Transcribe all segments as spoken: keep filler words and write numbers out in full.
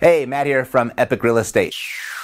Hey, Matt here from Epic Real Estate.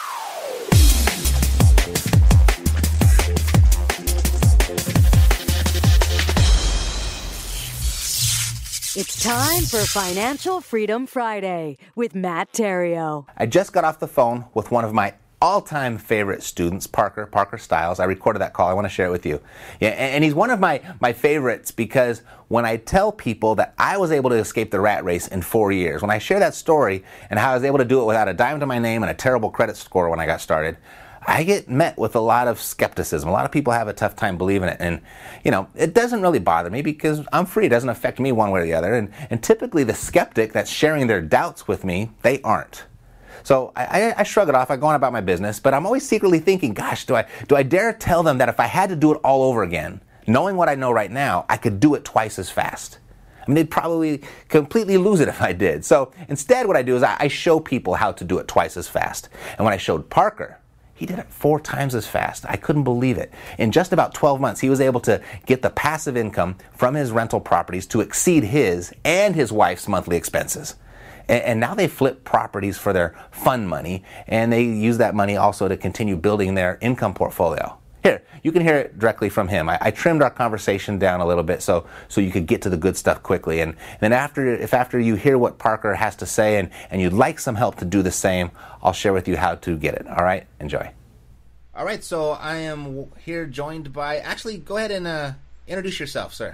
It's time for Financial Freedom Friday with Matt Theriault. I just got off the phone with one of my all-time favorite students, Parker, Parker Stiles. I recorded that call. I want to share it with you. Yeah, and he's one of my, my favorites because when I tell people that I was able to escape the rat race in four years, when I share that story and how I was able to do it without a dime to my name and a terrible credit score when I got started, I get met with a lot of skepticism. A lot of people have a tough time believing it. And, you know, it doesn't really bother me because I'm free. It doesn't affect me one way or the other. And, and typically the skeptic that's sharing their doubts with me, they aren't. So I, I, I shrug it off. I go on about my business, but I'm always secretly thinking, gosh, do I do I dare tell them that if I had to do it all over again, knowing what I know right now, I could do it twice as fast? I mean, they'd probably completely lose it if I did. So instead, what I do is I, I show people how to do it twice as fast. And when I showed Parker, he did it four times as fast. I couldn't believe it. In just about twelve months, he was able to get the passive income from his rental properties to exceed his and his wife's monthly expenses. And now they flip properties for their fun money, and they use that money also to continue building their income portfolio. Here, you can hear it directly from him. I, I trimmed our conversation down a little bit so so you could get to the good stuff quickly. And, and then after, if after you hear what Parker has to say and, and you'd like some help to do the same, I'll share with you how to get it. All right? Enjoy. All right, so I am here joined by, actually, go ahead and uh, introduce yourself, sir.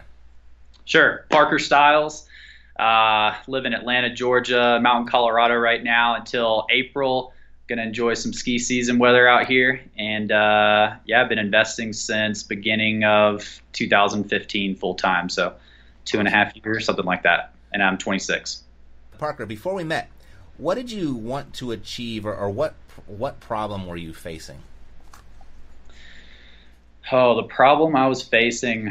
Sure. Parker Stiles. Uh, live in Atlanta, Georgia, Mountain, Colorado right now until April. Going to enjoy some ski season weather out here. And uh, yeah, I've been investing since beginning of two thousand fifteen full time. So two and a half years, something like that. And I'm twenty-six. Parker, before we met, what did you want to achieve or, or what what problem were you facing? Oh, the problem I was facing,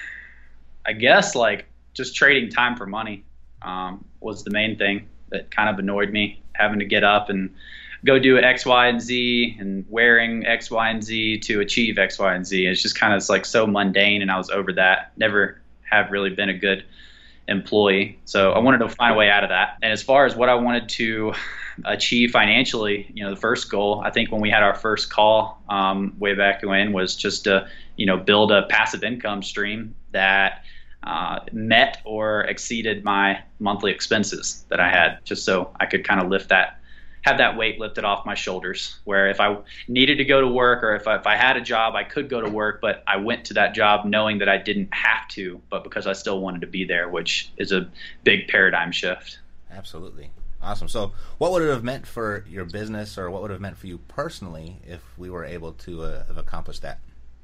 I guess like just trading time for money. Um, was the main thing that kind of annoyed me, having to get up and go do X, Y, and Z and wearing X, Y, and Z to achieve X, Y, and Z. It's just kind of it's like so mundane, and I was over that. Never have really been a good employee. So I wanted to find a way out of that. And as far as what I wanted to achieve financially, you know, the first goal, I think when we had our first call um, way back when was just to, you know, build a passive income stream that Uh, met or exceeded my monthly expenses that I had, just so I could kind of lift that, have that weight lifted off my shoulders, where if I needed to go to work or if I, if I had a job, I could go to work, but I went to that job knowing that I didn't have to, but because I still wanted to be there, which is a big paradigm shift. Absolutely. Awesome. So what would it have meant for your business, or what would it have meant for you personally if we were able to uh, have accomplished that?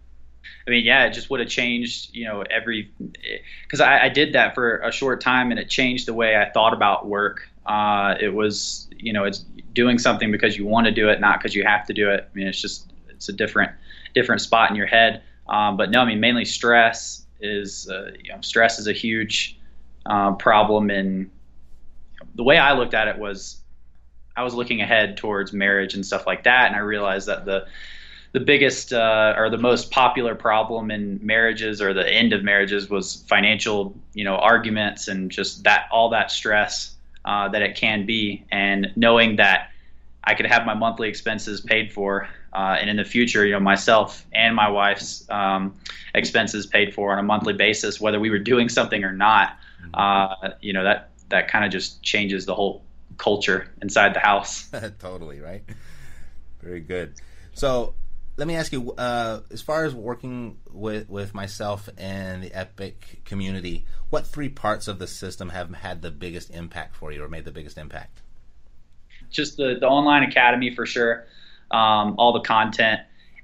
I mean, yeah, it just would have changed, you know, every, because I, I did that for a short time and it changed the way I thought about work. Uh, it was, you know, it's doing something because you want to do it, not because you have to do it. I mean, it's just, it's a different, different spot in your head. Um, but no, I mean, mainly stress is, uh, you know, stress is a huge uh, problem. And the way I looked at it was I was looking ahead towards marriage and stuff like that. And I realized that the, the biggest uh, or the most popular problem in marriages or the end of marriages was financial, you know, arguments and just that, all that stress uh, that it can be. And knowing that I could have my monthly expenses paid for uh, and in the future, you know, myself and my wife's um, expenses paid for on a monthly basis, whether we were doing something or not, uh, you know, that, that kind of just changes the whole culture inside the house. Totally, right? Very good. So, let me ask you, uh, as far as working with, with myself and the Epic community, what three parts of the system have had the biggest impact for you or made the biggest impact? Just the, the online academy for sure. Um, all the content.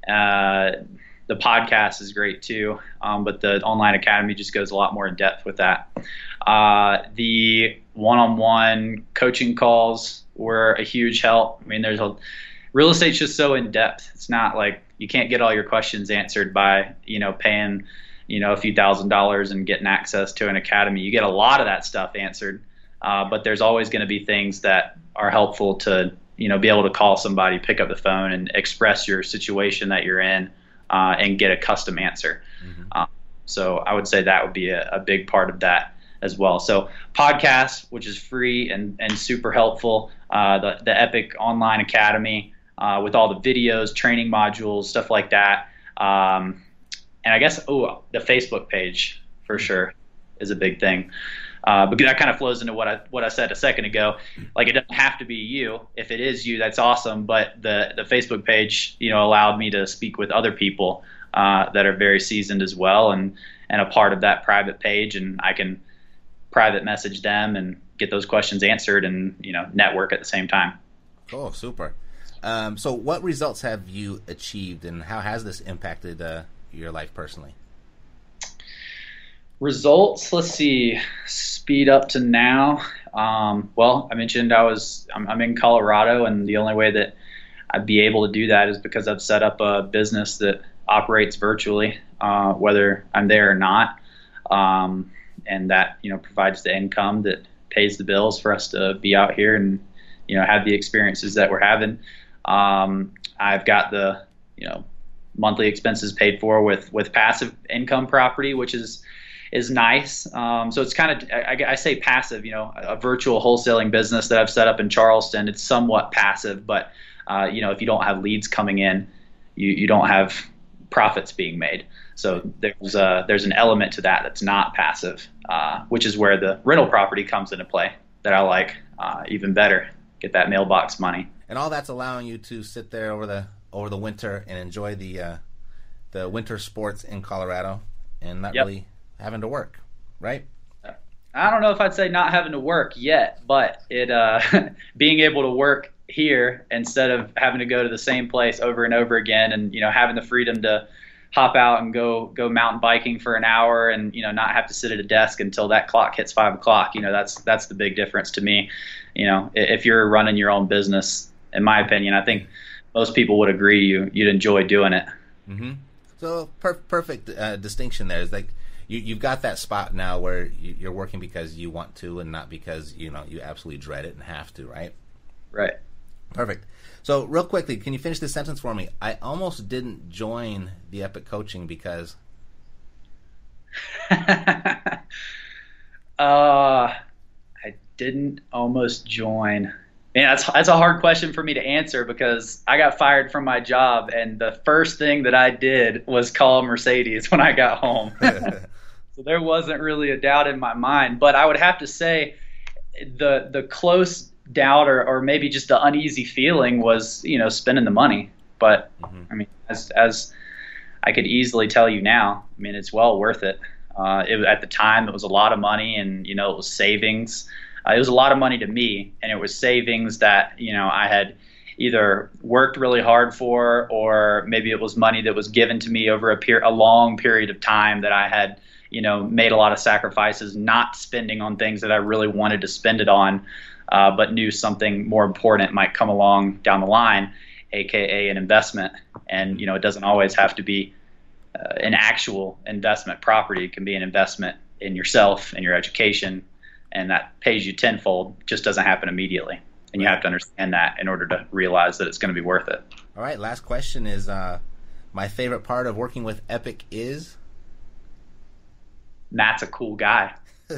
Uh, the podcast is great too, um, but the online academy just goes a lot more in depth with that. Uh, the one-on-one coaching calls were a huge help. I mean, there's a real estate's just so in depth. It's not like you can't get all your questions answered by, you know, paying, you know, a few thousand dollars and getting access to an academy. You get a lot of that stuff answered, uh, but there's always going to be things that are helpful to, you know, be able to call somebody, pick up the phone and express your situation that you're in uh, and get a custom answer. Mm-hmm. Uh, so I would say that would be a, a big part of that as well. So podcast, which is free and, and super helpful. uh, the, the Epic Online Academy uh, with all the videos, training modules, stuff like that. Um, and I guess, oh, the Facebook page for sure is a big thing. Uh, but that kind of flows into what I what I said a second ago. Like, it doesn't have to be you. If it is you, that's awesome. But the the Facebook page, you know, allowed me to speak with other people uh, that are very seasoned as well, and and a part of that private page, and I can private message them and get those questions answered, and you know, network at the same time. Oh, super. Um, so, what results have you achieved, and how has this impacted uh, your life personally? Results, let's see, speed up to now. Um, well, I mentioned I was I'm, I'm in Colorado, and the only way that I'd be able to do that is because I've set up a business that operates virtually, uh, whether I'm there or not, um, and that, you know, provides the income that pays the bills for us to be out here and, you know, have the experiences that we're having. Um, I've got the, you know, monthly expenses paid for with with passive income property, which is is nice. Um, so it's kind of, I, I say passive, you know, a virtual wholesaling business that I've set up in Charleston. It's somewhat passive, but, uh, you know, if you don't have leads coming in, you, you don't have profits being made. So there's a, there's an element to that that's not passive, uh, which is where the rental property comes into play that I like uh, even better. Get that mailbox money. And all that's allowing you to sit there over the over the winter and enjoy the uh, the winter sports in Colorado and not yep. really having to work, right? I don't know if I'd say not having to work yet, but it uh, being able to work here instead of having to go to the same place over and over again, and you know, having the freedom to hop out and go go mountain biking for an hour, and you know, not have to sit at a desk until that clock hits five o'clock. You know, that's that's the big difference to me. You know, if you're running your own business, in my opinion, I think most people would agree you you'd enjoy doing it. Mm-hmm. So per- perfect uh, distinction there is like. You, you've got that spot now where you, you're working because you want to and not because, you know, you absolutely dread it and have to, right? Right. Perfect. So real quickly, can you finish this sentence for me? I almost didn't join the Epic Coaching because... uh, I didn't almost join. Man, that's, that's a hard question for me to answer because I got fired from my job, and the first thing that I did was call Mercedes when I got home. So there wasn't really a doubt in my mind, but I would have to say the the close doubt or, or maybe just the uneasy feeling was, you know, spending the money. But mm-hmm. I mean, as as I could easily tell you now, I mean, it's well worth it. Uh, it at the time, it was a lot of money, and you know, it was savings. Uh, it was a lot of money to me, and it was savings that, you know, I had either worked really hard for, or maybe it was money that was given to me over a per- a long period of time that I had, you know, made a lot of sacrifices, not spending on things that I really wanted to spend it on, uh, but knew something more important might come along down the line, aka an investment. And, you know, it doesn't always have to be uh, an actual investment property. It can be an investment in yourself and your education, and that pays you tenfold. Just doesn't happen immediately. And you have to understand that in order to realize that it's going to be worth it. All right, last question is, uh, my favorite part of working with Epic is? Matt's a cool guy.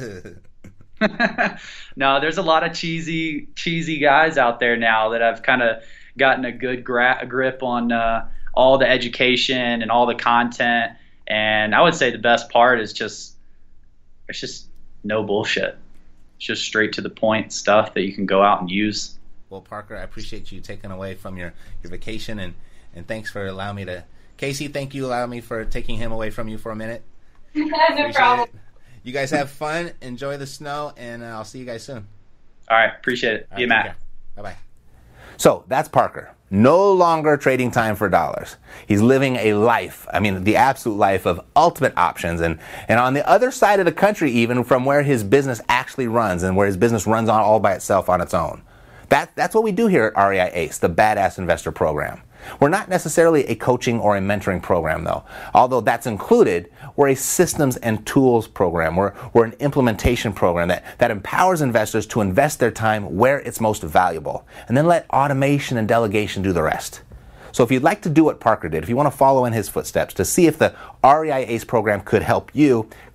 No, there's a lot of cheesy, cheesy guys out there now that have kind of gotten a good gra- grip on uh, all the education and all the content. And I would say the best part is just, it's just no bullshit. It's just straight to the point stuff that you can go out and use. Well, Parker, I appreciate you taking away from your, your vacation, and, and thanks for allowing me to. Casey, thank you allowing me for taking him away from you for a minute. No appreciate problem. It. You guys have fun, enjoy the snow, and uh, I'll see you guys soon. All right, appreciate it. See you, Matt. Bye-bye. So that's Parker. No longer trading time for dollars. He's living a life, I mean, the absolute life of ultimate options. And, and on the other side of the country, even from where his business actually runs and where his business runs on all by itself on its own. That, that's what we do here at R E I ACE, the Badass Investor Program. We're not necessarily a coaching or a mentoring program, though. Although that's included, we're a systems and tools program. We're, we're an implementation program that, that empowers investors to invest their time where it's most valuable, and then let automation and delegation do the rest. So if you'd like to do what Parker did, if you want to follow in his footsteps to see if the R E I ACE program could help you,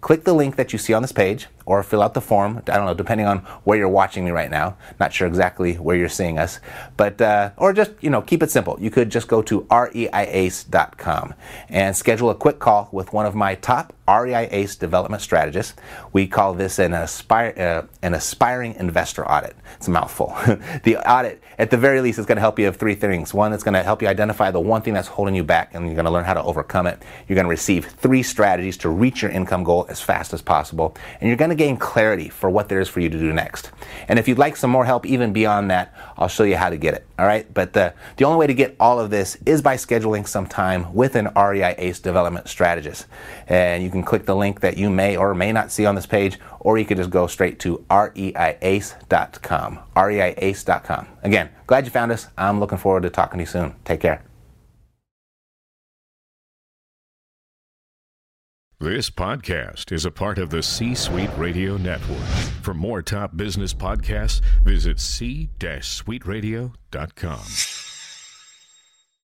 click the link that you see on this page or fill out the form. I don't know, depending on where you're watching me right now. Not sure exactly where you're seeing us. But, uh, or just, you know, keep it simple. You could just go to R E I A C E dot com and schedule a quick call with one of my top R E I A C E development strategists. We call this an, aspire, uh, an aspiring investor audit. It's a mouthful. The audit, at the very least, is going to help you have three things. One, it's going to help you identify the one thing that's holding you back, and you're going to learn how to overcome it. You're going to receive three strategies to reach your income goal as fast as possible, and you're going to gain clarity for what there is for you to do next. And if you'd like some more help even beyond that, I'll show you how to get it. All right? But the, the only way to get all of this is by scheduling some time with an R E I A C E development strategist. And you can click the link that you may or may not see on this page, or you could just go straight to R E I A C E dot com. R E I A C E dot com. Again, glad you found us. I'm looking forward to talking to you soon. Take care. This podcast is a part of the C-Suite Radio Network. For more top business podcasts, visit c suite radio dot com.